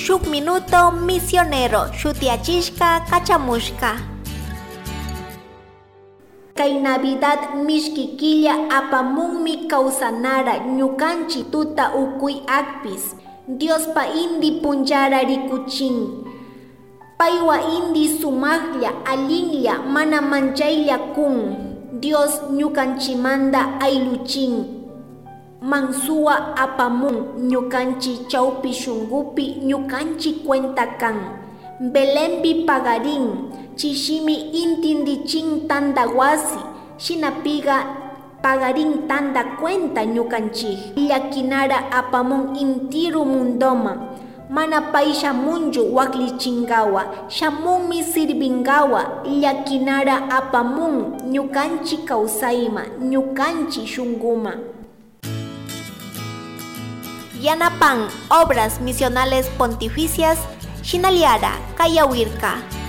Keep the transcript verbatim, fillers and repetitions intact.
shuk minuto misionero shutiachishka kachamushka. Kay Navidad mishki killa apamunmi kawsanara ñukanchi tuta ukuy akpis. Dios pa indi punjara rikuchin. Paywa indi sumaqlla allinlla mana manchaylla kun. Dios ñukanchimanda ayluchin. Mansuwa apamun ñukanchi chawpi shungupi ñukanchi cuenta kan. Belenpi pagarin. Chishimi intindichin tanda wasi. Shinapiga pagarin tanda cuenta ñukanchik. Llakinara apamun intiru mundoma. Mana pay shamunju waklichingawa. Shamunmi sirvingawa. Llakinara apamun ñukanchi kawsayma. Ñukanchi shunguma. Yanapan Obras Misionales Pontificias Shinaliara Kayawirka.